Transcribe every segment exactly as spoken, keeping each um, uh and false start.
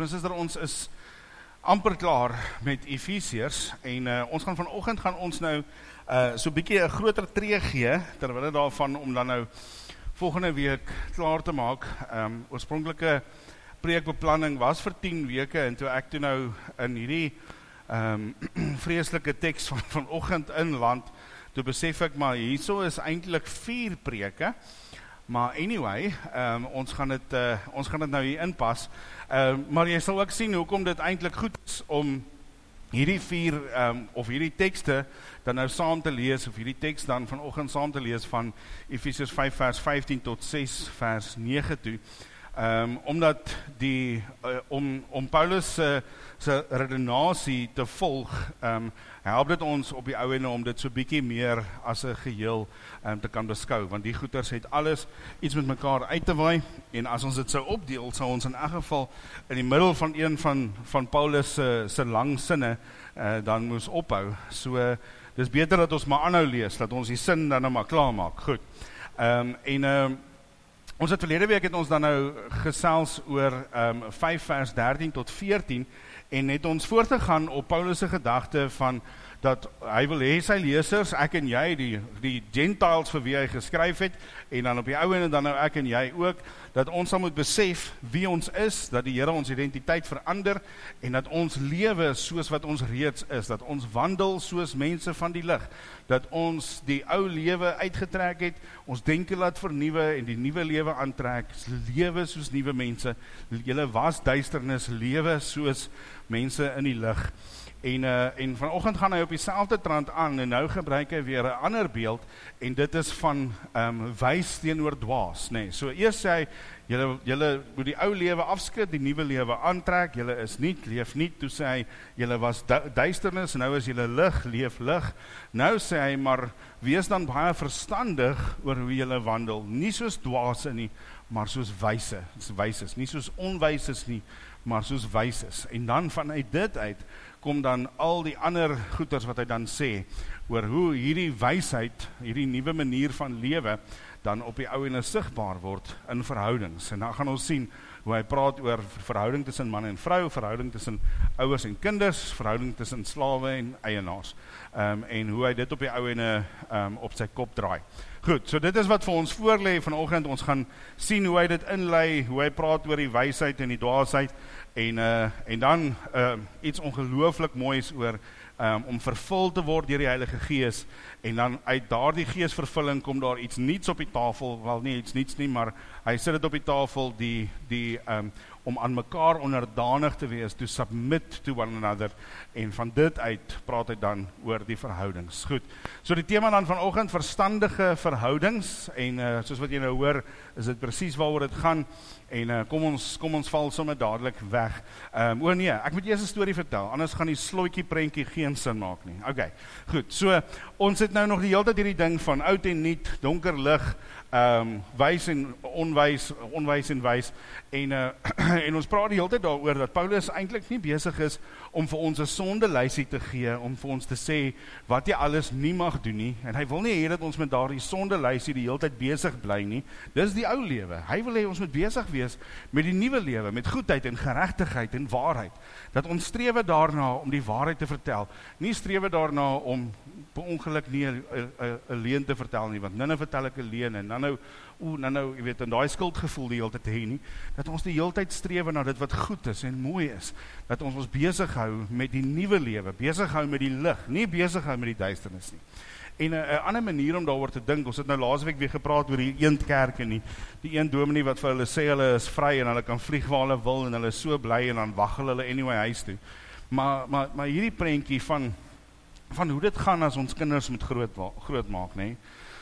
broer en suster, ons is amper klaar met Efesiërs en uh, ons gaan vanoggend gaan ons nou uh, so 'n bietjie 'n groter tree gee terwyl daarvan om dan nou volgende week klaar te maak. Um, oorspronklike preekbeplanning was vir tien weke en toe ek toe nou in hierdie um, vreeslike teks van vanoggend inland, toe besef ek maar hierso is eintlik vier preke. Maar anyway, um, ons gaan dit uh, ons gaan dit nou hier inpas. Um, maar jy sal ook sien hoekom dit eintlik goed is om hierdie vier um, of hierdie tekste dan nou saam te lees, of hierdie teks dan vanoggend saam te lees van Efesiërs vyf vers vyftien tot ses vers nege toe. Um, omdat die uh, om om Paulus se se redenasie te volg, um, help dit ons op die ou ende om dit so bietjie meer as 'n geheel um, te kan beskou, want die goeters het alles iets met mekaar uit te waai, en as ons dit sou opdeel, sou ons in elk geval in die middel van een van van Paulus se se lang sinne uh, dan moes ophou. So uh, dis beter dat ons maar aanhou lees, dat ons die sin dan nou maar klaar maak. Goed. Um, en um, Ons het verlede week het ons dan nou gesels oor um, vyf vers dertien tot veertien en het ons voortgegaan op Paulus se gedagte van dat hy wil hê sy lesers, ek en jy, die, die Gentiles vir wie hy geskryf het, en dan op die ou ende dan nou ek en jy ook, dat ons sal moet besef wie ons is, dat die Here ons identiteit verander, en dat ons lewe soos wat ons reeds is, dat ons wandel soos mense van die lig, dat ons die ou lewe uitgetrek het, ons denke laat vernuwe en die nuwe lewe aantrek, lewe soos nuwe mense, julle was duisternis, lewe soos mense in die lig. En, uh, en vanoggend gaan hy op dieselfde trant aan, en nou gebruik hy weer 'n ander beeld, en dit is van um, wys teenoor dwaas, nee. So eers sê hy, julle, julle moet die ou lewe afskud, die nuwe lewe aantrek, julle is niet, leef niet, toe sê hy, julle was du duisternis, nou is julle lig, leef lig. Nou sê hy, maar wees dan baie verstandig oor hoe julle wandel, nie soos dwaase nie, maar soos wyse, wyses, nie soos onwyses nie, maar soos wyses. En dan vanuit dit uit, kom dan al die ander goeters wat hy dan sê, oor hoe hierdie wysheid, hierdie nuwe manier van lewe, dan op die ou ene sigbaar word in verhoudings. En dan gaan ons sien hoe hy praat oor verhouding tussen man en vrou, verhouding tussen ouers en kinders, verhouding tussen slawe en eienaars, um, en hoe hy dit op die ou ene um, op sy kop draai. Goed, so dit is wat vir ons voorlê vanoggend. Ons gaan sien hoe hy dit inlei, hoe hy praat oor die wysheid en die dwaasheid, en, uh, en dan uh, iets ongelooflik moois oor um, om vervul te word deur die Heilige Gees, en dan uit daardie geesvervulling kom daar iets niets op die tafel, wel nie iets niets nie, maar hy sit dit op die tafel, die, die um, om aan mekaar onderdanig te wees, to submit to one another, en van dit uit praat hy dan oor die verhoudings. Goed, so die tema dan vanoggend, verstandige verhoudings, en uh, soos wat jy nou hoor, is dit presies waaroor dit gaan, en uh, kom ons kom ons val sommer dadelik weg. Um, o nee, ek moet eers 'n storie vertel, anders gaan die slotjie prentjie geen sin maak nie. Okay, goed, so ons het nou nog die hele tyd hierdie ding van oud en nuut, donker lig, um, wys en onwys, onwys en wys, en, uh, en ons praat die hele tyd daaroor dat Paulus eintlik nie besig is om vir ons 'n sondelysie te gee, om vir ons te sê wat jy alles nie mag doen nie, en hy wil nie hê dat ons met daardie sondelysie die hele tyd besig bly nie. Dis die ou lewe. Hy wil hê ons moet besig wees met die nuwe lewe, met goedheid en geregtigheid en waarheid. Dat ons strewe daarna om die waarheid te vertel, nie strewe daarna om per ongeluk nie 'n leuen te vertel nie, want nou nou vertel ek 'n leuen, en nou nou, oe, nou nou, jy weet, en daai skuldgevoel die hele tyd hê nie, dat ons die hele tyd strewe na dit wat goed is en mooi is, dat ons ons besig hou met die nuwe lewe, besig hou met die lig, nie besig hou met die duisternis nie. En 'n ander manier om daaroor te dink, ons het nou laasweek weer gepraat oor die een kerk en die, die een dominee wat vir hulle sê hulle is vry en hulle kan vlieg waar hulle wil en hulle is so bly en dan wag hulle anyway huis toe. Maar, maar, maar hierdie prentjie van, van hoe dit gaan as ons kinders moet groot, groot maak, nee.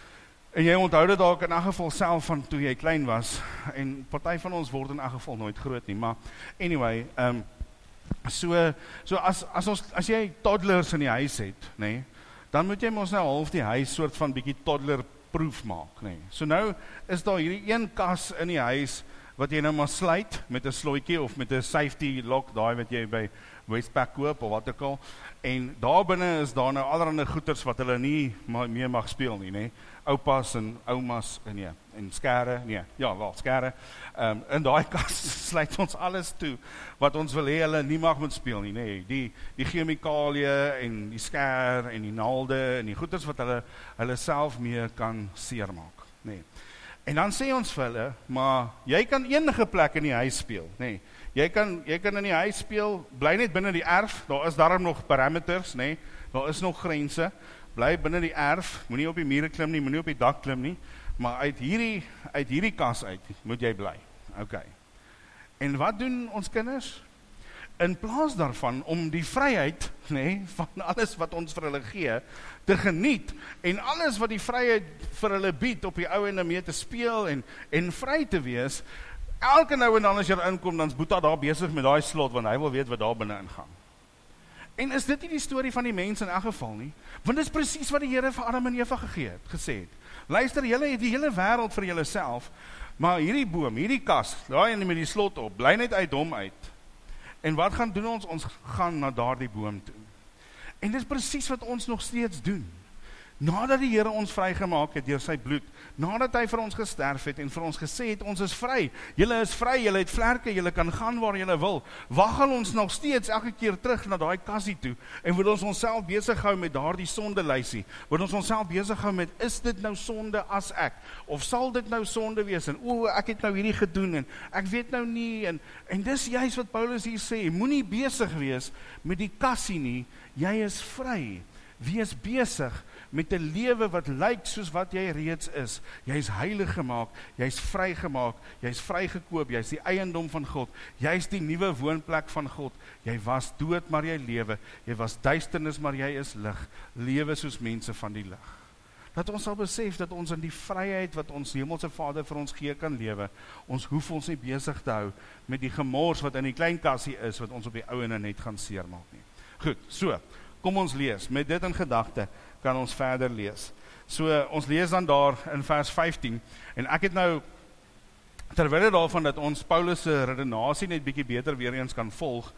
En jy onthou dit dalk in elk geval self van toe jy klein was, en party van ons word in elk geval nooit groot nie, maar anyway, um, so, so as, as, ons, as jy toddlers in die huis het, nee, dan moet jy ons nou half die huis soort van bietjie toddler-proof maak, nee. So nou is daar hierdie een kas in die huis wat jy nou maar sluit met 'n slotjie of met 'n safety lock, daai wat jy by Westpac koop of wat ook al. En daar binne is daar nou allerlei goeders wat hulle nie meer mag speel nie, nê. Oupas en oumas en ja, en skare, nee, ja, wel, skare. Ehm um, in daai kas sluit ons alles toe wat ons wil hê hulle nie mag moet speel nie, nê. Die die chemikalieë en die skare en die naalde en die goeders wat hulle hulle self mee kan seermaak, nê. En dan sê ons vir hulle, maar jy kan enige plek in die huis speel, nê. Jy kan jy kan in die huis speel, bly net binne die erf, daar is daarom nog parameters, nê. Daar is nog grense. Bly binne die erf, moenie op die mure klim nie, moenie op die dak klim nie, maar uit hierdie uit hierdie kas uit moet jy bly. Okay. En wat doen ons kinders? In plaas daarvan om die vryheid, nê, van alles wat ons vir hulle gee, te geniet en alles wat die vryheid vir hulle bied op die ou en mee te speel en en vry te wees, elke nou en dan as jy inkom, dan's Boeta daar besig met daai slot want hy wil weet wat daar binne ingaan. En is dit nie die storie van die mens in elk geval nie? Want dit is presies wat die Here vir Adam en Eva gegee het, gesê het. Luister, julle het die hele wêreld vir julleself, maar hierdie boom, hierdie kas, daai en met die slot op, bly net uit hom uit. En wat gaan doen ons? Ons gaan na daardie boom toe. En dit is presies wat ons nog steeds doen. Nadat die Here ons vrygemaak het deur sy bloed, nadat hy vir ons gesterf het en vir ons gesê het, ons is vry, julle is vry, julle het vlerke, julle kan gaan waar julle wil, waggel ons nog steeds elke keer terug na daai kassie toe, en word ons onsself besig hou met daardie sondelysie, word ons onsself besig hou met, is dit nou sonde as ek, of sal dit nou sonde wees, en o, ek het nou hierdie gedoen, en ek weet nou nie, en, en dis juist wat Paulus hier sê, moenie besig wees met die kassie nie, jy is vry, wees besig met 'n lewe wat lyk soos wat jy reeds is. Jy is heilig gemaak, jy is vrygemaak, jy is vrygekoop, jy is die eiendom van God, jy is die nuwe woonplek van God. Jy was dood, maar jy lewe. Jy was duisternis, maar jy is lig. Lewe soos mense van die lig. Dat ons sal besef dat ons in die vryheid wat ons Hemelse Vader vir ons gee kan lewe. Ons hoef ons nie besig te hou met die gemors wat in die klein kassie is, wat ons op die ou en net gaan seermaak nie. Goed, so, kom ons lees. Met dit in gedagte kan ons verder lees. So, ons lees dan daar in vers vyftien, en ek het nou, terwyl daarvan dat ons Paulus se redenasie net bietjie beter weer eens kan volg,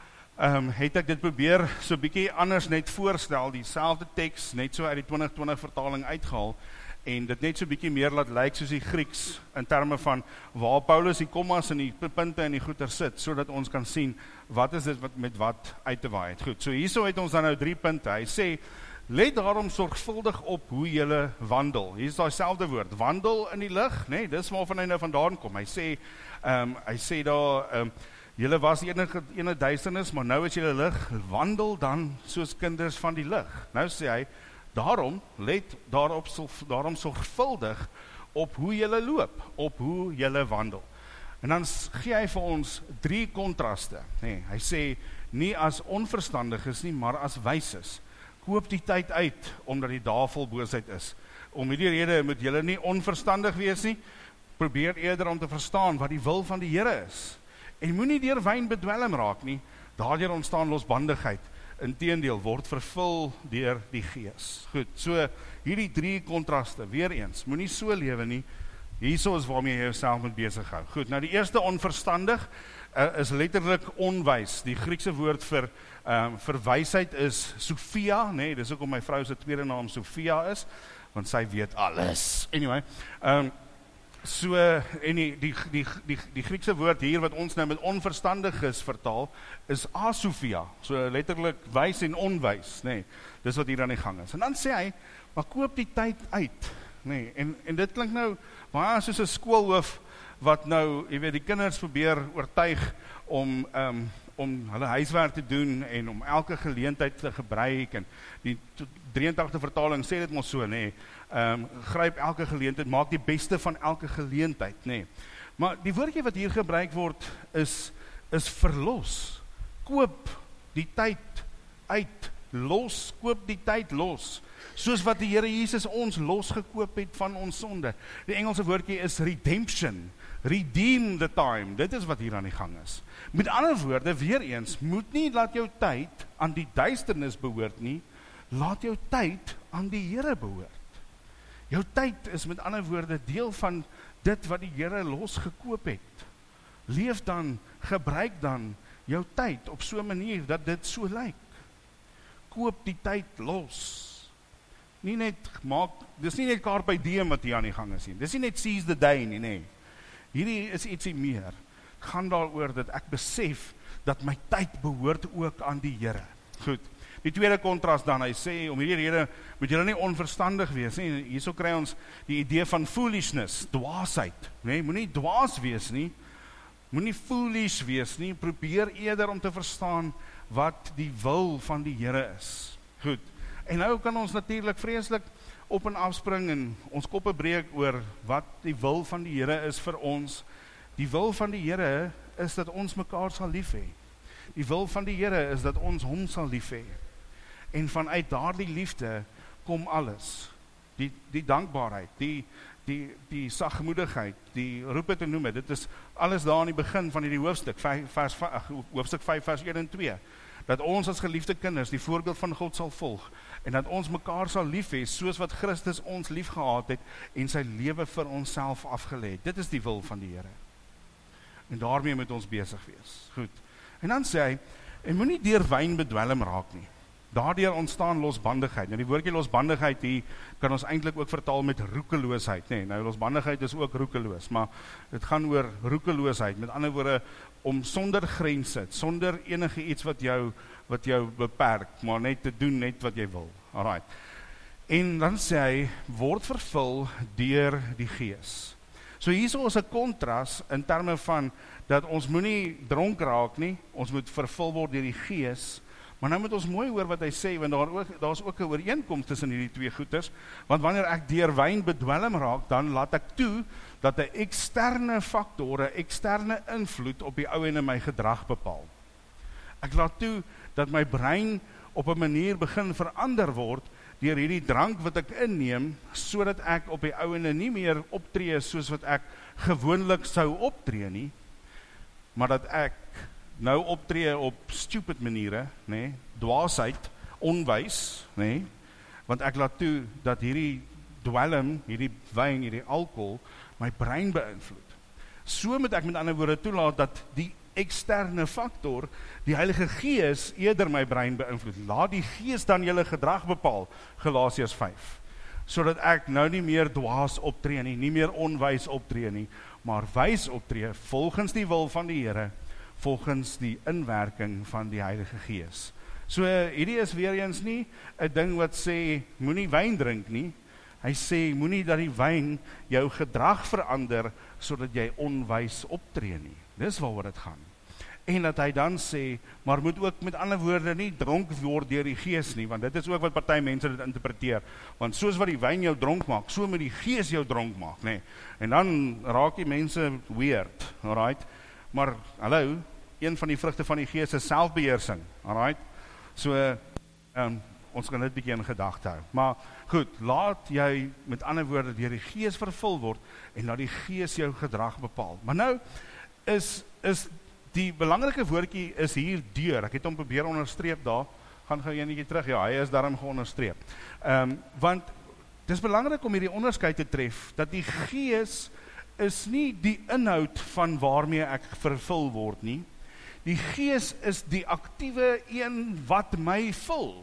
um, het ek dit probeer so bietjie anders net voorstel, dieselfde teks, net so uit die twintig twintig vertaling uitgehaal, en dit net so bietjie meer laat lyk soos die Grieks, in terme van waar Paulus die kommas en die punte en die goeie sit, sodat ons kan sien, wat is dit wat met wat uit te waai het. Goed, so hierso het ons dan nou drie punte. Hy sê, let daarom sorgvuldig op hoe julle wandel. Hier is daai selfde woord, wandel in die lig, nee, dis waarvan hy nou vandaan kom. Hy sê, um, hy sê daar, um, julle was die ene, ene duisternis, maar nou is julle lig, wandel dan soos kinders van die lig. Nou sê hy, daarom, let daarop, daarom sorgvuldig op hoe julle loop, op hoe julle wandel. En dan gee hy vir ons drie kontraste. Nee, hy sê, nie as onverstandiges nie, maar as wyses. Koop die tyd uit, omdat die dae vol boosheid is. Om hierdie rede moet julle nie onverstandig wees nie, probeer eerder om te verstaan wat die wil van die Here is. En moenie deur wyn bedwelm raak nie, daardeur ontstaan losbandigheid. Inteendeel, word vervul deur die Gees. Goed, so hierdie drie kontraste, weer eens, moenie so lewe nie, hierso is waarmee jy jouself moet besig hou. Goed, nou die eerste onverstandig, uh, is letterlik onwys. Die Griekse woord vir, um, vir wysheid is Sophia, nee, dis ook om my vrou se tweede naam Sophia is, want sy weet alles. Anyway, um, so, en die, die, die, die, die Griekse woord hier, wat ons nou met onverstandig is vertaal, is asophia, so letterlik wys en onwys, nee, dis wat hier aan die gang is. En dan sê hy, maar koop die tyd uit, nee, en, en dit klink nou, maar soos 'n skoolhoof, wat nou, jy weet, die kinders probeer oortuig om, um, om hulle huiswerk te doen, en om elke geleentheid te gebruik, en die drie en agtig vertaling sê dit mos so, nee, um, gryp elke geleentheid, maak die beste van elke geleentheid, nee. Maar die woordjie wat hier gebruik word, is, is verlos, koop die tyd uit, los, koop die tyd los, soos wat die Here Jesus ons losgekoop het van ons sonde. Die Engelse woordjie is redemption, redeem the time, dit is wat hier aan die gang is. Met ander woorde, weer eens, moet nie laat jou tyd aan die duisternis behoort nie, laat jou tyd aan die Here behoort. Jou tyd is met ander woorde deel van dit wat die Here losgekoop het. leef dan, gebruik dan jou tyd op so 'n manier dat dit so lyk. Koop die tyd los. Nie net maak, dis nie net carpe diem wat hier aan die gang is nie. Dis nie net seize the day nie, nee. Hierdie is ietsie meer. Gaan daaroor dat ek besef dat my tyd behoort ook aan die Here. Goed. Die tweede kontras dan, hy sê, om hierdie rede moet julle nie onverstandig wees nie. Hierso kry ons die idee van foolishness, dwaasheid, nee, moenie dwaas wees nie. Moenie foolish wees nie. Probeer eerder om te verstaan wat die wil van die Here is. Goed. En nou kan ons natuurlik vreeslik op en afspring en ons koppe breek oor wat die wil van die Here is vir ons. Die wil van die Here is dat ons mekaar sal lief hê. Die wil van die Here is dat ons hom sal lief hê. En vanuit daardie liefde kom alles. Die, die dankbaarheid, die, die, die sagmoedigheid, die roep het en noem het. Dit is alles daar aan die begin van hierdie hoofstuk, vers, hoofstuk vyf, vers een en twee. Dat ons as geliefde kinders die voorbeeld van God sal volg. En dat ons mekaar sal lief hê, soos wat Christus ons lief gehad het en sy lewe vir onsself afgelê het. Dit is die wil van die Here. En daarmee moet ons besig wees. Goed. En dan sê hy, en moenie deur wyn bedwelm raak nie. Daardeur ontstaan losbandigheid. Nou die woordjie losbandigheid hier kan ons eintlik ook vertaal met roekeloosheid, nee. Nou losbandigheid is ook roekeloos, maar dit gaan oor roekeloosheid. Met ander woorde om sonder grense, sonder enige iets wat jou wat jou beperk, maar net te doen net wat jy wil. Alright. En dan sê hy word vervul deur die Gees. So hierso is 'n kontras in terme van dat ons moenie dronk raak nie, ons moet vervul word deur die Gees. Maar nou moet ons mooi hoor wat hy sê, want daar ook, daar is ook 'n ooreenkoms tussen hierdie twee goeters, want wanneer ek deur wyn bedwelm raak, dan laat ek toe dat 'n eksterne faktor, 'n eksterne invloed op die ou en in my gedrag bepaal. Ek laat toe dat my brein op 'n manier begin verander word deur hierdie drank wat ek inneem, sodat ek op die ou en nie meer optree soos wat ek gewoonlik sou optree nie, maar dat ek nou optree op stupid maniere, nee, dwaasheid, onwys, nee, want ek laat toe dat hierdie dwelm, hierdie wyn, hierdie alkohol, my brein beïnvloed. So moet ek met ander woorde toelaat dat die eksterne faktor, die Heilige Gees, eerder my brein beïnvloed. Laat die Gees dan julle gedrag bepaal, Galasiërs vyf, sodat ek nou nie meer dwaas optree nie, nie meer onwys optree nie, maar wys optree, volgens die wil van die Here, volgens die inwerking van die Heilige Gees. So hierdie is weer eens nie 'n ding wat sê moenie wyn drink nie. Hy sê moenie dat die wyn jou gedrag verander sodat jy onwys optree nie. Dis waaroor dit gaan. En dat hy dan sê, maar moet ook met ander woorde nie dronk word deur die Gees nie, want dit is ook wat party mense dit interpreteer. Want soos wat die wyn jou dronk maak, so moet die Gees jou dronk maak, nê. En dan raak die mense weird, alright? Maar, hallo, een van die vrugte van die Gees is selfbeheersing, alright? So, um, ons kan dit bietjie in gedagte hou. Maar goed, laat jy met ander woorde deur die Gees vervul word en laat die Gees jou gedrag bepaal. Maar nou is is die belangrike woordjie is hier deur. Ek het hom probeer onderstreep daar. Gaan gou eenetjie terug. Ja, hy is daarom geonderstreep. Ehm um, want dis belangrik om hierdie onderskeid te tref dat die Gees is nie die inhoud van waarmee ek vervul word nie. Die Gees is die aktiewe een wat my vul.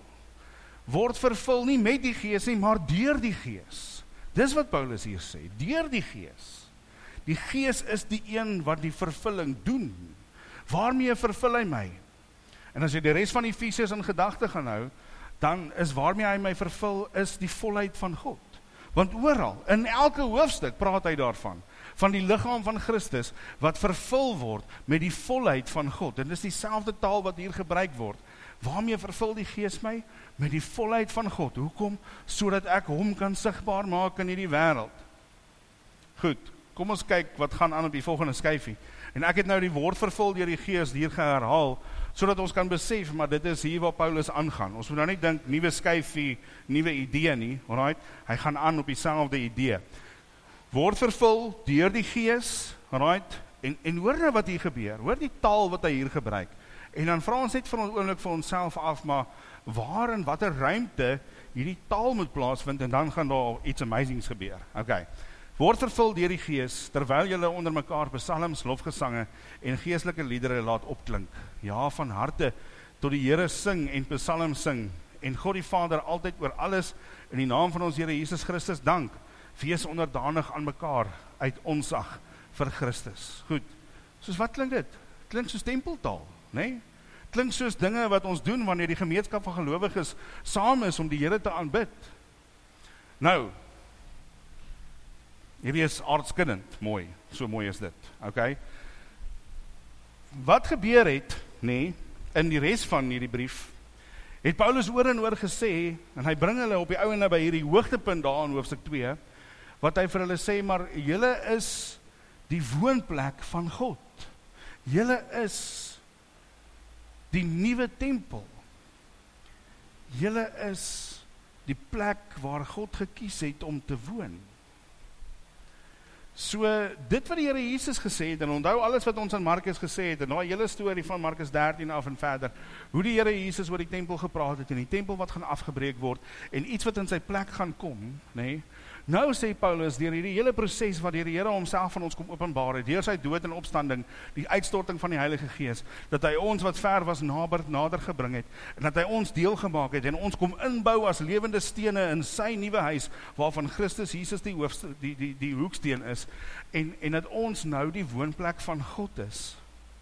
Word vervul nie met die Gees nie, maar deur die Gees. Dis wat Paulus hier sê, deur die Gees. Die Gees is die een wat die vervulling doen. Waarmee vervul hy my? En as jy die res van Efesiërs in gedagte gaan hou, dan is waarmee hy my vervul, is die volheid van God. Want oral, in elke hoofstuk praat hy daarvan, van die liggaam van Christus, wat vervul word met die volheid van God. En dis dieselfde taal wat hier gebruik word. Waarmee vervul die Gees my? Met die volheid van God. Hoekom? Sodat ek hom kan sigbaar maak in hierdie wêreld. Goed, kom ons kyk wat gaan aan op die volgende skyfie. En ek het nou die woord vervul deur die Gees hier geherhaal, sodat ons kan besef, maar dit is hier waar Paulus aangaan. Ons moet nou nie dink, nuwe skyfie, nuwe idee nie, alright? Hy gaan aan op dieselfde idee. Word vervul deur die Gees, alright? En, en hoor nou wat hier gebeur, hoor die taal wat hy hier gebruik. En dan vra ons net vir ons oomblik vir onsself af, maar waar en watter ruimte hierdie taal moet plaasvind, en dan gaan daar iets amazings gebeur. Okay. Word vervul deur die Gees, terwyl julle onder mekaar psalms, lofgesange en geestelike liedere laat opklink. Ja, van harte tot die Here sing en psalms sing, en God die Vader altyd oor alles in die naam van ons Here Jesus Christus dank. Wees onderdanig aan mekaar uit onsag vir Christus. Goed, soos wat klink dit? Klink soos tempeltaal, nee? Klink soos dinge wat ons doen wanneer die gemeenskap van gelowiges saam is om die Here te aanbid. Nou, hierdie is aardskinnend, mooi, so mooi is dit, okay? Wat gebeur het, nee, in die res van hierdie brief, het Paulus oor en oor gesê, en hy bring hulle op die ouene by hierdie hoogtepunt daar in hoofstuk twee, wat hy vir hulle sê, maar julle is die woonplek van God. Julle is die nuwe tempel. Julle is die plek waar God gekies het om te woon. So, dit wat die Here Jesus gesê het, en onthou alles wat ons aan Markus gesê het, en nou hele storie van Markus dertien af en verder, hoe die Here Jesus oor die tempel gepraat het, en die tempel wat gaan afgebreek word, en iets wat in sy plek gaan kom, nee, nou sê Paulus, deur hierdie hele proses wat die Here homself van ons kom openbaar het, deur sy dood en opstanding, die uitstorting van die Heilige Gees, dat hy ons wat ver was nader, nader gebring het, en dat hy ons deel gemaak het, en ons kom inbou as lewende stene in sy nuwe huis, waarvan Christus Jesus die, hoofd, die, die, die hoeksteen is, en, en dat ons nou die woonplek van God is.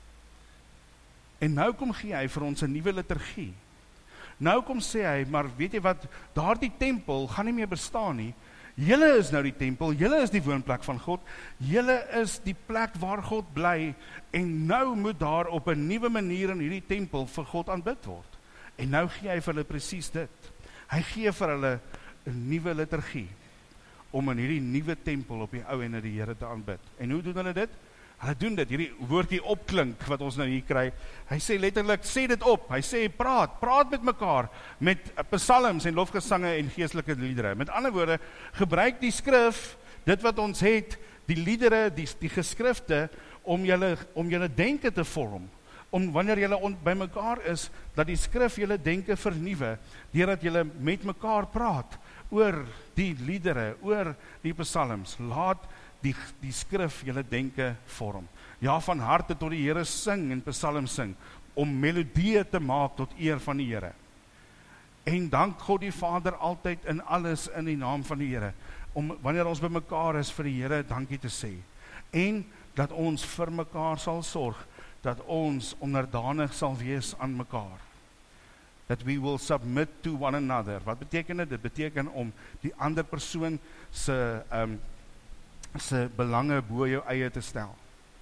En nou kom gee hy vir ons 'n nuwe liturgie. Nou kom sê hy, maar weet jy wat, daardie tempel gaan nie meer bestaan nie. Julle is nou die tempel, julle is die woonplek van God, julle is die plek waar God bly, en nou moet daar op 'n nuwe manier in hierdie tempel vir God aanbid word. En nou gee hy vir hulle presies dit. Hy gee vir hulle 'n nuwe liturgie, om in hierdie nuwe tempel op die ou en die Here te aanbid. En hoe doen hulle dit? Hulle doen dit, hierdie woordjie opklink wat ons nou hier kry. Hy sê letterlik, sê dit op. Hy sê, praat, praat met mekaar, met psalms en lofgesange en geestelike liedere. Met ander woorde, gebruik die skrif, dit wat ons het, die liedere, die, die geskrifte, om julle, om julle denke te vorm. Om wanneer julle on, by mekaar is, dat die skrif julle denke vernuwe, deurdat julle met mekaar praat, oor die liedere, oor die psalms. Laat die, die skrif julle denke vorm. Ja, van harte tot die Here sing en psalms sing, om melodieë te maak tot eer van die Here. En dank God die Vader altyd in alles in die naam van die Here, om wanneer ons by mekaar is vir die Here dankie te sê. En dat ons vir mekaar sal sorg, dat ons onderdanig sal wees aan mekaar. That we will submit to one another. Wat beteken dit? Dit beteken om die ander persoon se um, se belange bo jou eie te stel.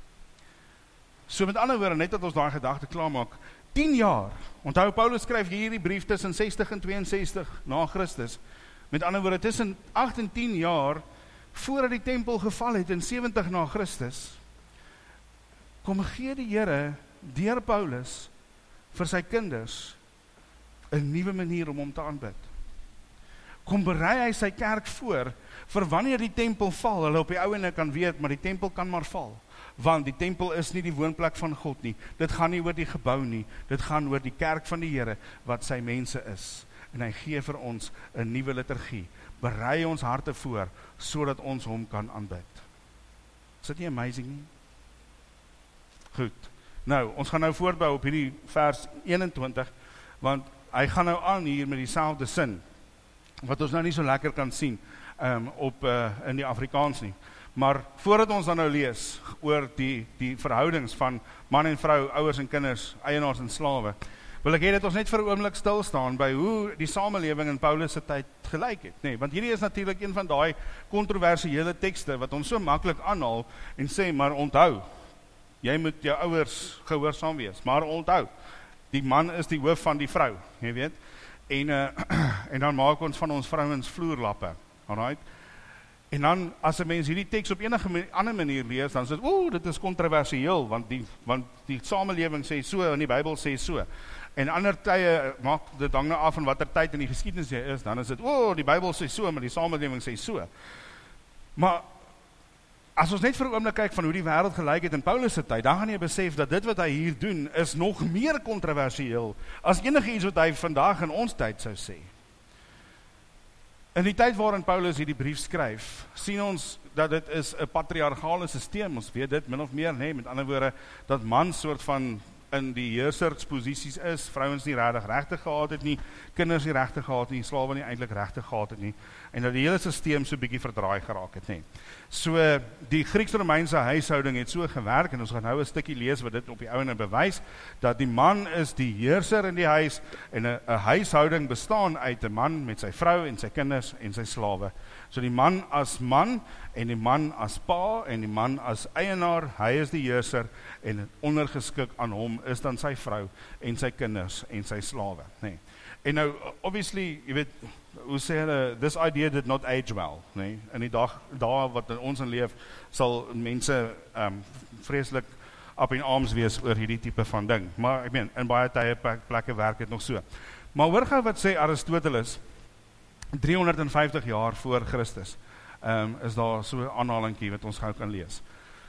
So met ander woorde, net dat ons daai gedagte klaarmaak, tien jaar, onthou Paulus skryf hierdie brief tussen sestig en tweeënsestig na Christus, met ander woorde, tussen agt en tien jaar, voordat die tempel geval het in sewentig na Christus, kom gee die Here, deur Paulus, vir sy kinders, 'n nuwe manier om hom te aanbid. Kom berei hy sy kerk voor, vir wanneer die tempel val, hulle op die ouene kan weet, maar die tempel kan maar val, want die tempel is nie die woonplek van God nie, dit gaan nie oor die gebou nie, dit gaan oor die kerk van die Here, wat sy mense is, en hy gee vir ons 'n nuwe liturgie, berei ons harte voor, sodat ons hom kan aanbid. Is dit nie amazing nie? Goed, nou, ons gaan nou voortbou op hierdie vers eenentwintig, want hy gaan nou aan hier met dieselfde sin, wat ons nou nie so lekker kan sien, um, op, uh, in die Afrikaans nie. Maar voordat ons dan nou lees, oor die, die verhoudings van man en vrou, ouers en kinders, eienaars en slawe, wil ek hê dat ons net vir 'n oomblik stil staan, by hoe die samelewing in Paulus se tyd gelyk het, nee, want hierdie is natuurlik een van daai kontroversiële tekste, wat ons so maklik aanhaal, en sê, maar onthou, jy moet jou ouers gehoorsaam wees, maar onthou, die man is die hoof van die vrou, jy weet, en, uh, en dan maak ons van ons vrouens vloerlappe, alright, en dan, as 'n mens hierdie teks op enige ander manier lees, dan sê dit, oeh, dit is kontroversieel, want die, want die samelewing sê so, en die Bybel sê so, en ander tye, maak dit hang nou af van watter tyd in die geskiedenis jy is, dan is dit, oeh, die Bybel sê so, maar die samelewing sê so, maar, as ons net vir 'n oomblik kyk van hoe die wêreld gelyk het in Paulus se tyd, dan gaan jy besef dat dit wat hy hier doen, is nog meer kontroversieel, as enige iets wat hy vandag in ons tyd sou sê. In die tyd waarin Paulus hierdie brief skryf, sien ons dat dit is 'n patriargale sisteem, ons weet dit min of meer, nee, met ander woorde, dat man soort van in die heersersposisies is, vrouens nie regtig regtig gehad het nie, kinders nie regtig gehad nie, slawe nie eintlik regtig gehad het nie, en dat die hele sisteem so bietjie verdraai geraak het, nee. So, die Grieks-Romeinse huishouding het so gewerk, en ons gaan nou 'n stukkie lees wat dit op die ouene bewys, dat die man is die heerser in die huis, en 'n huishouding bestaan uit 'n man met sy vrou en sy kinders en sy slawe. So die man as man, en die man as pa, en die man as eienaar, hy is die heerser, en ondergeskik aan hom is dan sy vrou, en sy kinders, en sy slawe. Nee. En nou, obviously, jy weet, hoe sê hulle, this idea did not age well, nee. In die dag, daar wat in ons in leef, sal mense um, vreeslik up in arms wees oor hierdie tipe van ding. Maar ek meen, in baie tye plekke werk het nog so. Maar hoor gou wat sê Aristoteles, driehonderdvyftig jaar voor Christus, um, is daar so 'n aanhalingkie wat ons gou kan lees.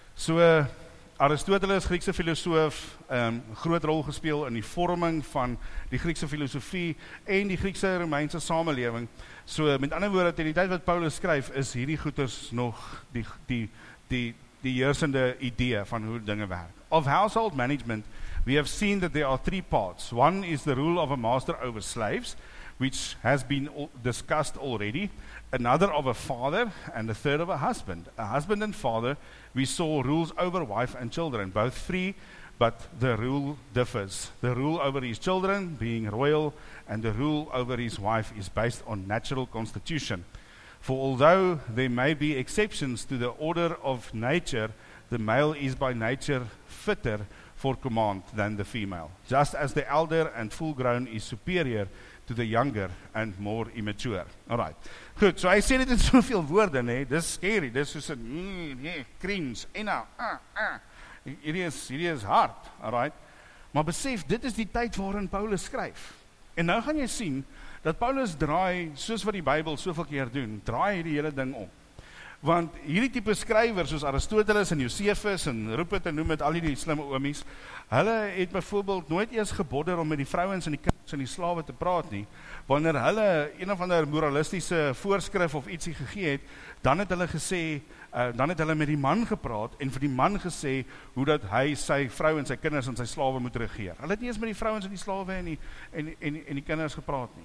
So, Aristoteles, Griekse filosoof, um, groot rol gespeel in die vorming van die Griekse filosofie en die Griekse Romeinse samelewing. So, met ander woorde, teen die tyd wat Paulus skryf, is hierdie goeters nog die, die, die, die heersende idee van hoe dinge werk. Of household management, we have seen that there are three parts. One is the rule of a master over slaves, which has been discussed already, another of a father, and the third of a husband. A husband and father, we saw rules over wife and children, both free, but the rule differs. The rule over his children being royal, and the rule over his wife is based on natural constitution. For although there may be exceptions to the order of nature, the male is by nature fitter for command than the female, just as the elder and full-grown is superior to the younger and more immature. Alright. Goed, so hy sê dit in soveel woorde, nee, dis scary, dis soos 'n mm, nee, cringe, en nou, ah, ah. Hierdie is, hierdie is hard, alright. Maar besef, dit is die tyd waarin Paulus skryf. En nou gaan jy sien, dat Paulus draai, soos wat die Bybel soveel keer doen, draai hierdie hele ding om. Want hierdie tipe skrywers, soos Aristoteles en Josephus, en roep het en noem het al die slimme oomies, hulle het byvoorbeeld nooit eers gebodder om met die vrouens en die kinders en die slawe te praat nie. Wanneer hulle een of ander moralistiese voorskrif of ietsie gegee het, dan het hulle gesê, uh, dan het hulle met die man gepraat, en vir die man gesê, hoe dat hy sy vrou en sy kinders en sy slawe moet regeer. Hulle het nie eens met die vrouens en die slawe en die, en, en, en die kinders gepraat nie.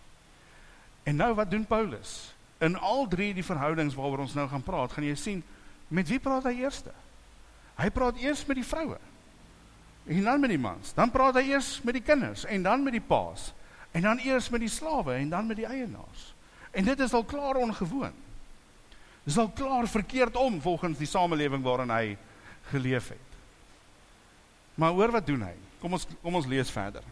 En nou, wat doen Paulus? In al drie die verhoudings waaroor ons nou gaan praat, gaan jy sien, met wie praat hy eerste? Hy praat eers met die vroue, en dan met die mans, dan praat hy eers met die kinders, en dan met die paas, en dan eers met die slawe, en dan met die eienaars. En dit is al klaar ongewoon. Dit is al klaar verkeerd om, volgens die samelewing waarin hy geleef het. Maar hoor wat doen hy? Kom ons, kom ons lees verder.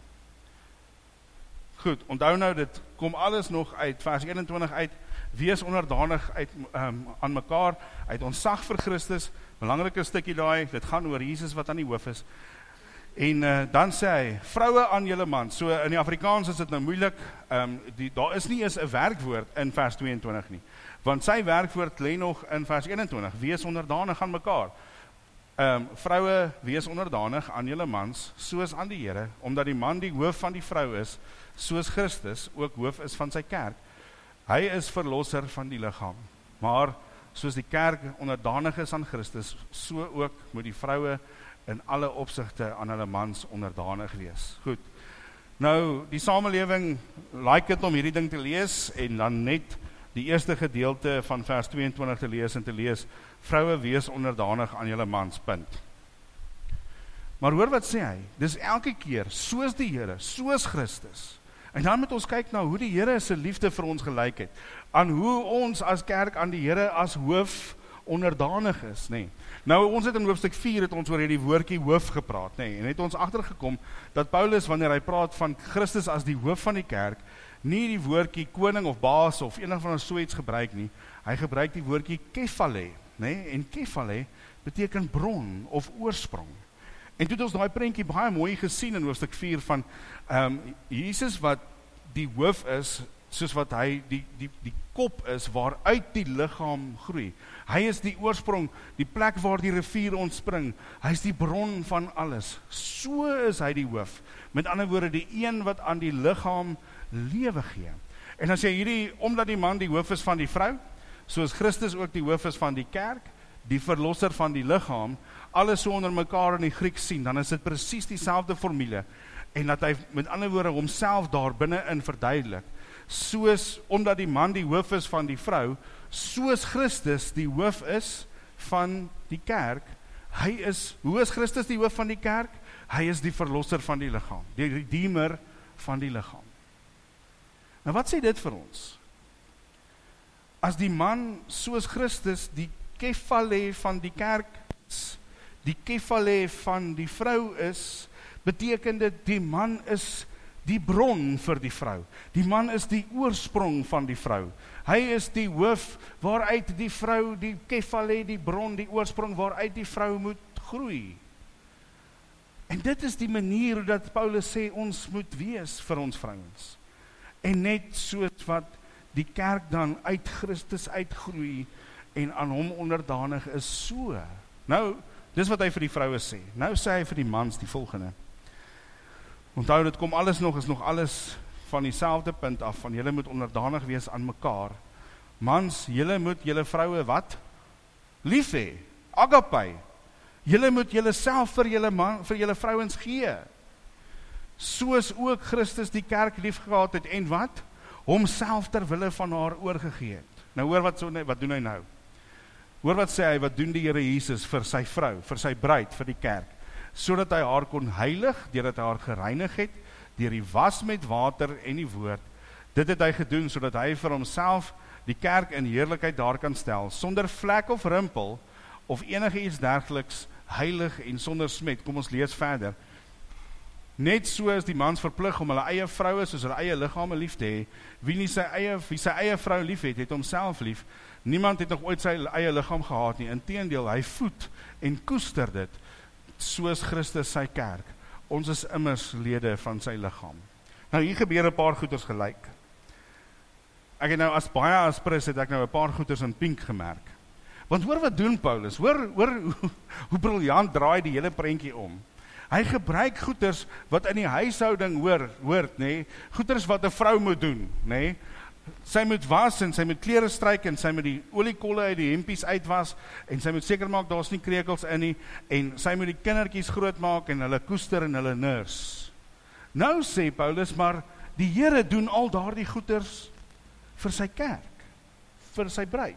Goed, onthou nou, dit kom alles nog uit, vers eenentwintig uit, wees onderdanig uit, um, aan mekaar, uit ontzag vir Christus, belangrike stukkie daai, dit gaan oor Jesus wat aan die hoof is, en uh, dan sê hy, vroue aan julle man, so in die Afrikaans is dit nou moeilik, um, die, daar is nie eens 'n werkwoord in vers tweeëntwintig nie, want sy werkwoord lê nog in vers eenentwintig, wees onderdanig aan mekaar. Um, vroue, wees onderdanig aan julle mans, soos aan die Here, omdat die man die hoof van die vrou is, soos Christus ook hoof is van sy kerk. Hy is verlosser van die liggaam, maar soos die kerk onderdanig is aan Christus, so ook moet die vroue in alle opsigte aan hulle mans onderdanig wees. Goed, nou die samelewing like dit om hierdie ding te lees, en dan net die eerste gedeelte van vers tweeëntwintig te lees en te lees, vroue wees onderdanig aan julle mans, punt. Maar hoor wat sê hy, dis elke keer, soos die Here, soos Christus. En dan moet ons kyk na hoe die Here se liefde vir ons gelyk het, aan hoe ons as kerk aan die Here as hoof onderdanig is, nee. Nou, ons het in hoofstuk vier het ons oor hierdie woordjie hoof gepraat, nee, en het ons agtergekom dat Paulus, wanneer hy praat van Christus as die hoof van die kerk, nie die woordjie koning of baas of enig van ons so iets gebruik nie, hy gebruik die woordjie kephale, nee, en kephale beteken bron of oorsprong. En toe het ons daai prentjie baie mooi gesien in hoofstuk vier van um, Jesus wat die hoof is, soos wat hy die, die, die kop is waaruit die liggaam groei. Hy is die oorsprong, die plek waar die rivier ontspring. Hy is die bron van alles. So is hy die hoof. Met ander woorde, die een wat aan die liggaam lewe gee. En as jy hierdie, omdat die man die hoof is van die vrou, soos Christus ook die hoof is van die kerk, die verlosser van die liggaam, alles so onder mekaar in die Grieks sien, dan is dit presies dieselfde formule, en dat hy met ander woorde homself daar binne-in verduidelik, soos, omdat die man die hoof is van die vrou, soos Christus die hoof is van die kerk, hy is, hoe is Christus die hoof van die kerk? Hy is die verlosser van die liggaam, die redeemer van die liggaam. Nou wat sê dit vir ons? As die man soos Christus die kefale van die kerk is, die kefale van die vrou is, beteken dit die man is die bron vir die vrou. Die man is die oorsprong van die vrou. Hy is die hoof waaruit die vrou, die kefale, die bron, die oorsprong waaruit die vrou moet groei. En dit is die manier hoe dat Paulus sê ons moet wees vir ons vrouens. En net soos wat die kerk dan uit Christus uitgroei en aan hom onderdanig is, so. Nou, dis wat hy vir die vroue sê. Nou sê hy vir die mans die volgende. Onthou, dit kom alles nog, is nog alles van dieselfde punt af, van julle moet onderdanig wees aan mekaar. Mans, julle moet julle vroue wat? Lief hê, agape. Julle moet julle self vir julle man, vir julle vrouens gee. Soos ook Christus die kerk lief gehad het, en wat? Homself ter wille van haar oorgegee het. Nou hoor wat, so, wat doen hy nou? Hoor wat sê hy, wat doen die Here Jesus vir sy vrou, vir sy bruid, vir die kerk? Sodat hy haar kon heilig, deurdat hy haar gereinig het, deur die was met water en die woord. Dit het hy gedoen, sodat hy vir homself die kerk in heerlikheid daar kan stel, sonder vlek of rimpel, of enige iets dergeliks, heilig en sonder smet. Kom ons lees verder. Net so is die mans verplig om hulle eie vroue soos hulle eie liggame lief te hê. Wie nie sy eie, wie sy eie vrou lief het, het homself lief. Niemand het nog ooit sy eie liggaam gehad nie. Inteendeel, hy voed en koester dit, soos Christus sy kerk. Ons is immers lede van sy liggaam. Nou hier gebeur 'n paar goeders gelyk. Ek het nou as baie aspres het ek nou 'n paar goeders in pink gemerk. Want hoor wat doen Paulus, hoor, hoor hoe, hoe briljant draai die hele prentjie om. Hy gebruik goeders wat in die huishouding hoor, hoort, nê? Goeders wat 'n vrou moet doen, nê? Sy moet was en sy moet klere stryk en sy moet die oliekolle uit die hempies uitwas en sy moet seker maak daar's nie krekels in nie en sy moet die kindertjies grootmaak en hulle koester en hulle nurs. Nou sê Paulus, maar die Here doen al daardie goeders vir sy kerk, vir sy bruid.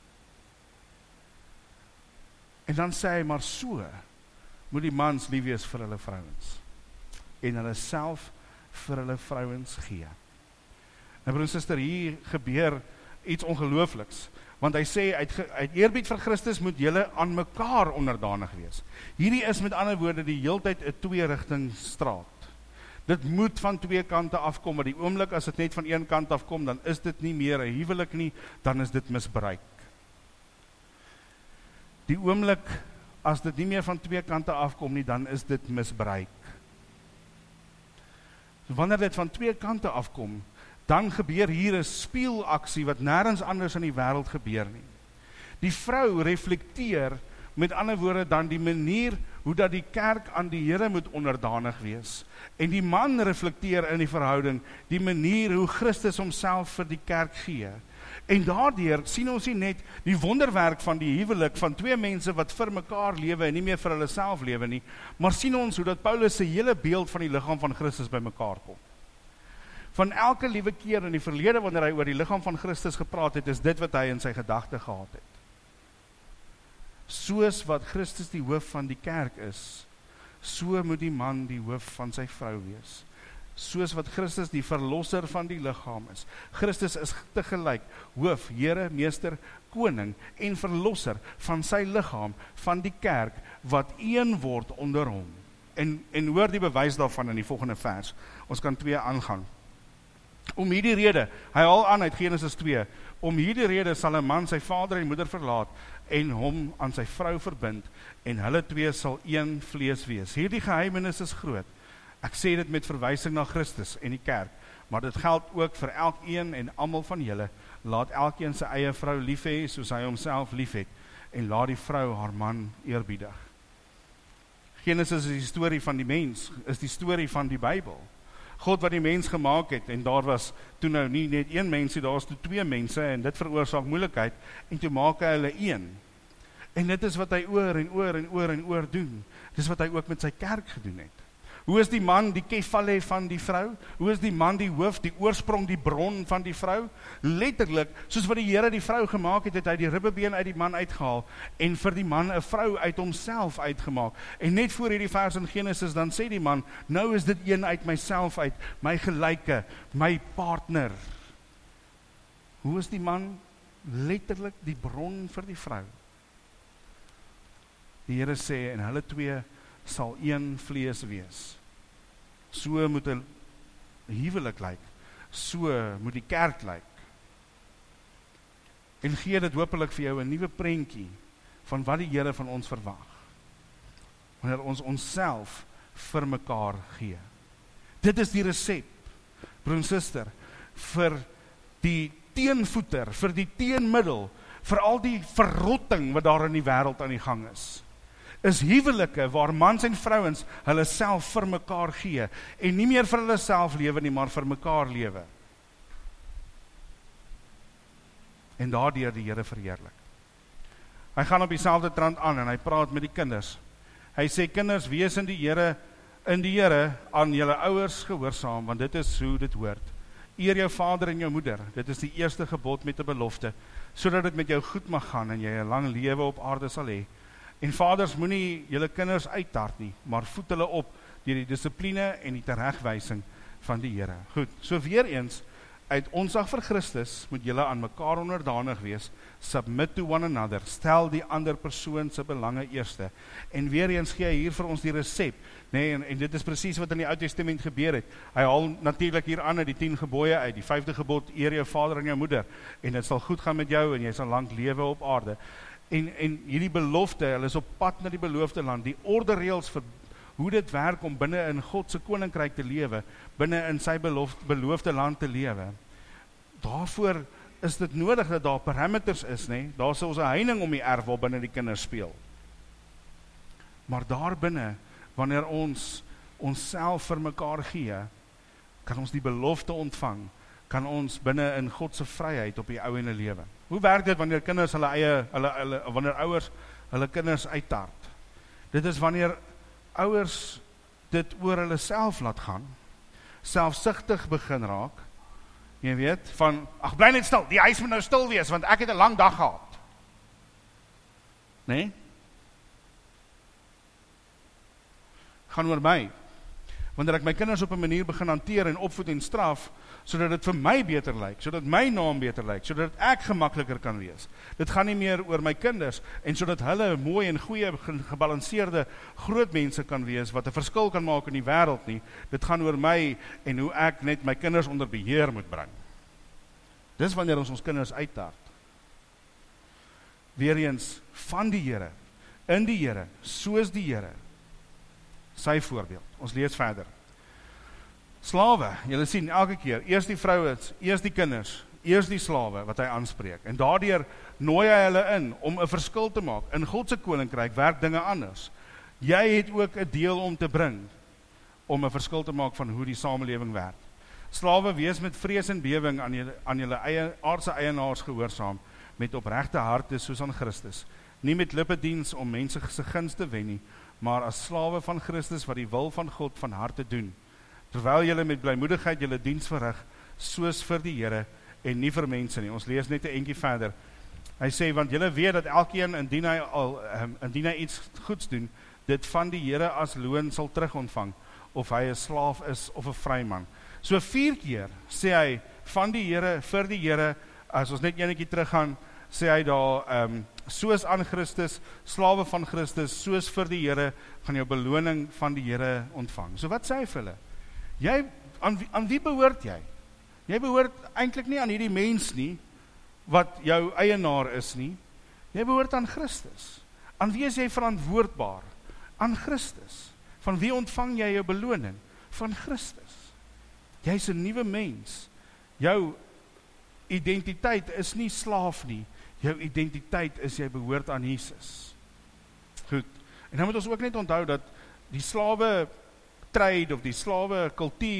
En dan sê hy, maar so moet die mans lief wees vir hulle vrouens en hulle self vir hulle vrouens gee. Nou broer en suster, hier gebeur iets ongeloofliks, want hy sê, uit, uit eerbied vir Christus moet julle aan mekaar onderdanig wees. Hierdie is met ander woorde die heeltyd 'n twee-rigting straat. Dit moet van twee kante afkom, maar die oomblik as dit net van een kant afkom, dan is dit nie meer 'n huwelik nie, dan is dit misbruik. Die oomblik as dit nie meer van twee kante afkom nie, dan is dit misbruik. So wanneer dit van twee kante afkom, dan gebeur hier 'n spieelaksie wat nêrens anders in die wêreld gebeur nie. Die vrou reflekteer, met ander woorde dan die manier hoe dat die kerk aan die Here moet onderdanig wees. En die man reflekteer in die verhouding die manier hoe Christus homself vir die kerk gee. En daardeur sien ons nie net die wonderwerk van die huwelik van twee mense wat vir mekaar lewe en nie meer vir hulle self lewe nie, maar sien ons hoe dat Paulus se hele beeld van die liggaam van Christus by mekaar kom. Van elke liewe keer in die verlede wanneer hy oor die liggaam van Christus gepraat het, is dit wat hy in sy gedagte gehad het. Soos wat Christus die hoof van die kerk is, so moet die man die hoof van sy vrou wees. Soos wat Christus die verlosser van die liggaam is. Christus is tegelyk hoof, Here, meester, koning en verlosser van sy liggaam, van die kerk, wat een word onder hom. En, en hoor die bewys daarvan in die volgende vers. Ons kan twee aangaan. Om hierdie rede, hy haal aan uit Genesis twee, om hierdie rede sal 'n man sy vader en moeder verlaat en hom aan sy vrou verbind en hulle twee sal een vlees wees. Hierdie geheimenis is groot. Ek sê dit met verwysing na Christus en die kerk, maar dit geld ook vir elkeen en almal van julle. Laat elkeen sy eie vrou lief hê soos hy homself lief het en laat die vrou haar man eerbiedig. Genesis is die storie van die mens, is die storie van die Bybel. God wat die mens gemaak het, en daar was toe nou nie net een mens, daar was toe twee mense, en dit veroorsaak moeilikheid, en toe maak hy hulle een. En dit is wat hy oor en oor en oor en oor doen. Dit is wat hy ook met sy kerk gedoen het. Hoe is die man die kefale van die vrou? Hoe is die man die hoof, die oorsprong, die bron van die vrou? Letterlik, soos wat die Here die vrou gemaak het, het hy die ribbebeen uit die man uitgehaal, en vir die man 'n vrou uit homself uitgemaak. En net voor hierdie vers in Genesis, dan sê die man, nou is dit een uit myself uit, my gelyke, my partner. Hoe is die man letterlik die bron vir die vrou? Die Here sê, en hulle twee sal een vlees wees. So moet 'n huwelik lyk, so moet die kerk lyk. En gee dit hopelik vir jou 'n nuwe prentjie van wat die Here van ons verwag, wanneer ons onsself vir mekaar gee. Dit is die resep, broer en suster, vir die teenvoeter, vir die teenmiddel, vir al die verrotting wat daar in die wêreld aan die gang is. Is huwelike waar mans en vrouens hulle self vir mekaar gee, en nie meer vir hulle self lewe nie, maar vir mekaar lewe. En daardeur die Here verheerlik. Hy gaan op dieselfde trant aan, en hy praat met die kinders. Hy sê, kinders, wees in die Here, in die Here aan julle ouers gehoorsaam, want dit is hoe dit hoort. Eer jou vader en jou moeder, dit is die eerste gebod met 'n belofte, sodat dit met jou goed mag gaan, en jy 'n lang lewe op aarde sal hê. En vaders, moenie julle kinders uittart nie, maar voed hulle op deur die dissipline en die teregwysing van die Here. Goed, so weer eens, uit ontzag vir Christus moet julle aan mekaar onderdanig wees, submit to one another, stel die ander persoon se belange eerste. En weer eens gee hy hier vir ons die resep, nee, en, en dit is presies wat in die Ou Testament gebeur het. Hy haal natuurlik hier aan uit die tien gebooie uit, die vyfde gebod, eer jou vader en jou moeder, en dit sal goed gaan met jou, en jy sal lank lewe op aarde. En, en hierdie belofte, hulle is op pad na die beloofde land, die ordereels vir hoe dit werk om binne in God se koninkryk te lewe, binne in sy beloofde, beloofde land te lewe. Daarvoor is dit nodig dat daar parameters is, nee? Daar is ons 'n heining om die erf waar binne die kinders speel. Maar daar binne, wanneer ons onsself vir mekaar gee, kan ons die belofte ontvang, kan ons binne in God se vryheid op die ou en 'n lewe. Hoe werk dit wanneer kinders hulle eie, hulle, hulle, wanneer ouers hulle kinders uittart? Dit is wanneer ouers dit oor hulle self laat gaan, selfsugtig begin raak, jy weet, van, ag, bly net stil, die huis moet nou stil wees, want ek het 'n lang dag gehad. Nee? Gaan oor my. Wanneer ek my kinders op 'n manier begin hanteer en opvoed en straf, sodat dit vir my beter lyk, sodat my naam beter lyk, sodat ek gemakliker kan wees. Dit gaan nie meer oor my kinders, en sodat hulle mooi en goeie, gebalanseerde groot mense kan wees, wat 'n verskil kan maak in die wêreld nie. Dit gaan oor my, en hoe ek net my kinders onder beheer moet bring. Dis wanneer ons ons kinders uittart. Weereens, van die Here, in die Here, soos die Here, sy voorbeeld. Ons lees verder. Slawe, julle sien elke keer, eers die vrouens, eers die kinders, eers die slawe wat hy aanspreek. En daardeur nooi hy hulle in om 'n verskil te maak. In God se koninkryk werk dinge anders. Jy het ook 'n deel om te bring om 'n verskil te maak van hoe die samelewing werk. Slawe, wees met vrees en bewering aan julle aan julle eie aardse eienaars gehoorsaam, met opregte harte soos aan Christus. Nie met lippediens om mense se guns te wen nie, maar as slawe van Christus wat die wil van God van harte doen, terwyl julle met blymoedigheid julle diens verrig, soos vir die Here en nie vir mense nie. Ons lees net 'n entjie verder. Hy sê, want julle weet dat elkeen indien hy al um, indien hy iets goeds doen, dit van die Here as loon sal terug ontvang, of hy 'n slaaf is of 'n vryman. So vier keer sê hy van die Here vir die Here. As ons net eenetjie teruggaan, sê hy daar, um, soos aan Christus, slawe van Christus, soos vir die Here, gaan jou beloning van die Here ontvang. So wat sê hy vir hulle? Jy, aan, aan wie behoort jy? Jy behoort eintlik nie aan hierdie mens nie, wat jou eienaar is nie. Jy behoort aan Christus. Aan wie is jy verantwoordbaar? Aan Christus. Van wie ontvang jy jou beloning? Van Christus. Jy's 'n nuwe mens. Jou identiteit is nie slaaf nie. Jou identiteit is jy behoort aan Jesus. Goed. En dan moet ons ook net onthou dat die slawe trade of die slawe kultuur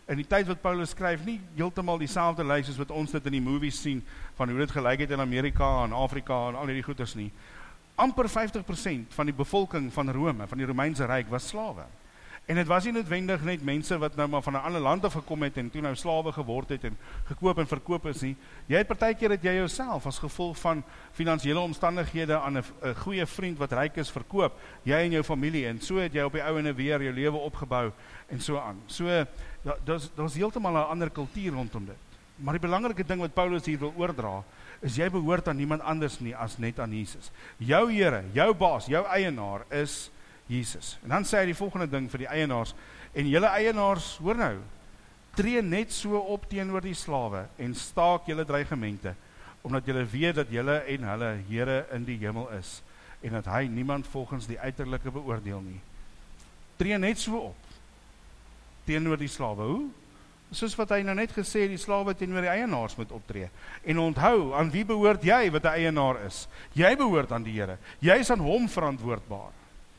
in die tyd wat Paulus skryf, nie heeltemal dieselfde lyk soos wat ons dit in die movies sien, van hoe dit gelyk het in Amerika en Afrika en al die goeders nie. Amper vyftig persent van die bevolking van Rome, van die Romeinse Ryk, was slawe. En dit was nie noodwendig net mense wat nou maar van 'n ander land af gekom het en toe nou slawe geword het en gekoop en verkoop is nie. Jy het partykeer dat jy jouself as gevolg van finansiële omstandighede aan 'n goeie vriend wat ryk is verkoop, jy en jou familie, en so het jy op die ou ende weer jou lewe opgebou en so aan. So daar's daar's heeltemal 'n ander kultuur rondom dit. Maar die belangrike ding wat Paulus hier wil oordra, is jy behoort aan niemand anders nie as net aan Jesus. Jou Here, jou baas, jou eienaar is Jesus. En dan sê hy die volgende ding vir die eienaars, en julle eienaars, hoor nou, tree net so op teenoor die slawe, en staak julle dreigemente, omdat julle weet dat julle en hulle Here in die hemel is, en dat hy niemand volgens die uiterlike beoordeel nie. Tree net so op teenoor die slawe. Hoe? Soos wat hy nou net gesê, die slawe teenoor die eienaars moet optree. En onthou, aan wie behoort jy wat 'n eienaar is? Jy behoort aan die Here. Jy is aan hom verantwoordbaar.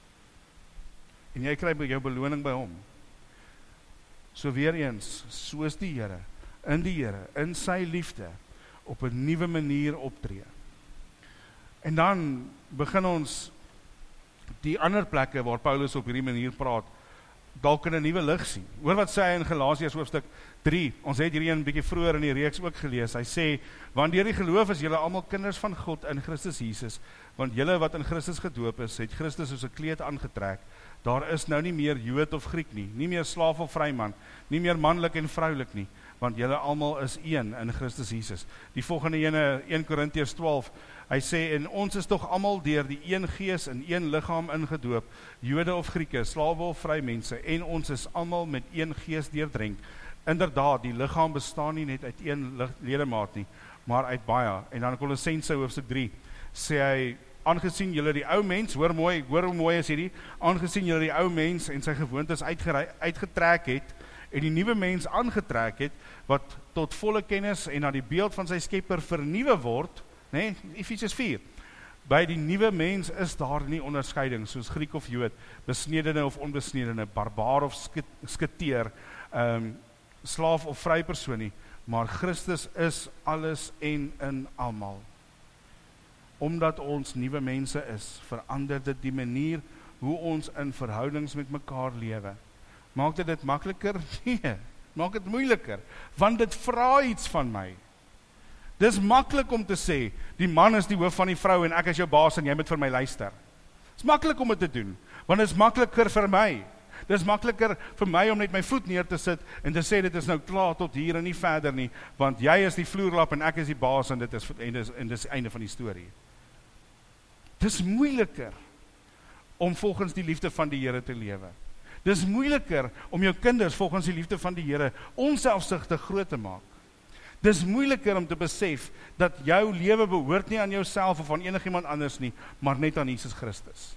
En jy kry jou beloning by hom. So weer eens, soos die Here, in die Here, in sy liefde, op 'n nuwe manier optree. En dan begin ons die ander plekke waar Paulus op hierdie manier praat, dalk in 'n nuwe lig sien. Hoor wat sê hy in Galasiërs hoofstuk drie, ons het hierdie een bietjie vroeër in die reeks ook gelees, hy sê, want deur die geloof is julle almal kinders van God in Christus Jesus, want julle wat in Christus gedoop is, het Christus soos 'n kleed aangetrek. Daar is nou nie meer Jood of Griek nie, nie meer slaaf of vryman, nie meer manlik en vroulik nie, want julle almal is een in Christus Jesus. Die volgende ene, een Korintiërs twaalf, hy sê, en ons is tog almal deur die een gees in een liggaam ingedoop, Jode of Grieke, slawe of vrymense, en ons is almal met een gees deurdrenk. Inderdaad, die liggaam bestaan nie net uit een ledemaat nie, maar uit baie. En dan Kolossense hoofstuk drie, sê hy, aangesien julle die ou mens, hoor mooi, hoor hoe mooi is hierdie, aangesien julle die ou mens en sy gewoontes uitgetrek het, en die nuwe mens aangetrek het, wat tot volle kennis en na die beeld van sy skepper vernuwe word, nee, Efesiërs vier, by die nuwe mens is daar nie onderscheiding, soos Griek of Jood, besnedene of onbesnedene, barbaar of skiteer, um, slaaf of vry persoon nie, maar Christus is alles en in almal. Omdat ons nuwe mense is, verander dit die manier hoe ons in verhoudings met mekaar lewe. Maak dit dit makliker? Nee, maak dit moeiliker, want dit vra iets van my. Dis maklik om te sê, die man is die hoof van die vrou en ek is jou baas en jy moet vir my luister. Dis maklik om dit te doen, want dit is makliker vir my. Dit is makliker vir my om net my voet neer te sit en te sê dit is nou klaar tot hier en nie verder nie, want jy is die vloerlap en ek is die baas en dit is en dis en dis einde van die storie. Dis moeiliker om volgens die liefde van die Here te lewe. Dis moeiliker om jou kinders volgens die liefde van die Here onselfsugtig groot te maak. Dis moeiliker om te besef dat jou lewe behoort nie aan jouself of aan enigiemand anders nie, maar net aan Jesus Christus.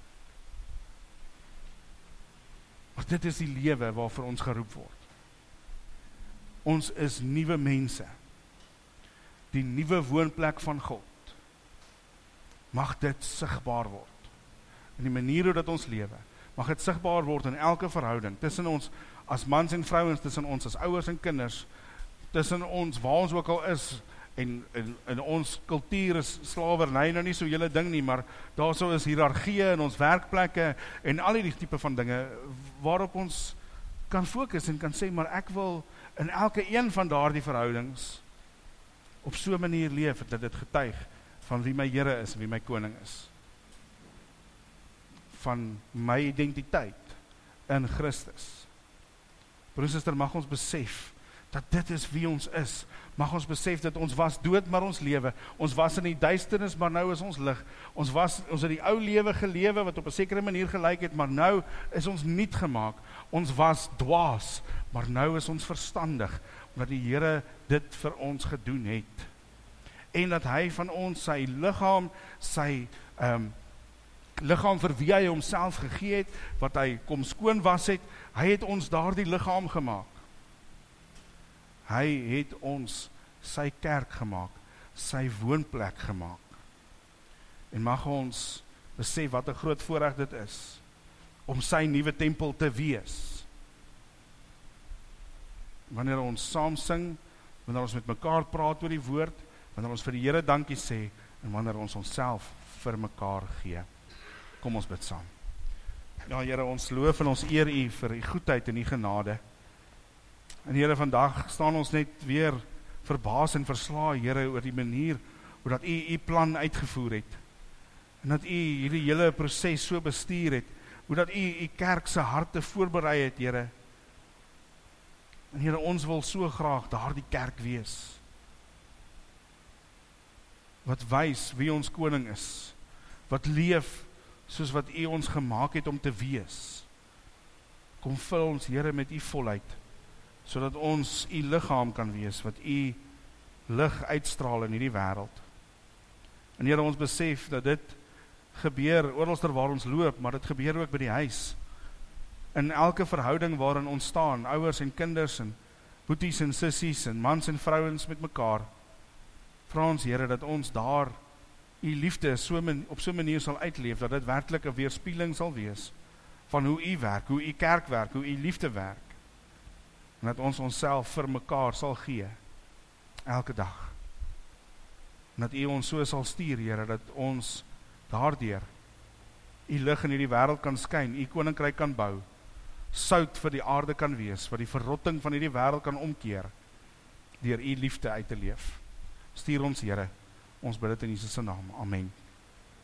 Maar dit is die lewe waarvoor ons geroep word. Ons is nuwe mense. Die nuwe woonplek van God. Mag dit sigbaar word. In die manier hoe dat ons lewe. Mag dit sigbaar word in elke verhouding, tussen ons as mans en vrouens, tussen ons as ouers en kinders, tussen ons waar ons ook al is, en in, in ons kultuur is slawerny nou nie so julle ding nie, maar daar so is hiërargieë in ons werkplekke, en al die tipe van dinge, waarop ons kan fokus en kan sê, maar ek wil in elke een van daardie verhoudings, op so 'n manier leef, dat dit getuig van wie my Here is, en wie my koning is. Van my identiteit in Christus. Broer en suster, mag ons besef dat dit is wie ons is. Mag ons besef dat ons was dood, maar ons lewe. Ons was in die duisternis, maar nou is ons lig. Ons was, ons het die ou lewe gelewe, wat op 'n sekere manier gelyk het, maar nou is ons nuut gemaak. Ons was dwaas, maar nou is ons verstandig, omdat die Here dit vir ons gedoen het. En dat hy van ons sy liggaam, sy um, liggaam vir wie hy homself gegee het, wat hy kom skoon was het, hy het ons daardie liggaam gemaak. Hy het ons sy kerk gemaak, sy woonplek gemaak. En mag ons besef wat 'n groot voorreg dit is, om sy nuwe tempel te wees. wanneer ons saam sing, wanneer ons met mekaar praat oor die woord, wanneer ons vir die Here dankie sê, en wanneer ons onsself vir mekaar gee. Kom ons bid saam. Ja, Here, ons loof en ons eer U vir U goedheid en U genade. En Here, vandag staan ons net weer verbaas en verslae, Here, oor die manier hoe dat U U plan uitgevoer het. En dat U hierdie hele proses so bestuur het, hoe dat U U kerk se harte voorberei het, Here. En Here, ons wil so graag daardie kerk wees, wat wys wie ons koning is, wat leef soos wat U ons gemaak het om te wees. Kom vul ons, Here, met U volheid, sodat ons U liggaam kan wees, wat U lig uitstraal in hierdie wêreld. En Here, ons besef dat dit gebeur oralster waar ons loop, maar dit gebeur ook by die huis. In elke verhouding waarin ons staan, ouers en kinders en boeties en sissies en mans en vrouens met mekaar, vra ons, Here, dat ons daar U liefde so min, op so 'n manier sal uitleef, dat dit werklik 'n weerspieëling sal wees van hoe U werk, hoe U kerk werk, hoe U liefde werk. En dat ons onsself vir mekaar sal gee, elke dag. En dat U ons so sal stuur, Here, dat ons daardeur U lig in hierdie wêreld kan skyn, U koninkryk kan bou, sout vir die aarde kan wees, wat die verrotting van hierdie wêreld kan omkeer, deur U liefde uit te leef. Stuur ons, Here, ons bid dit in Jesus se naam. Amen.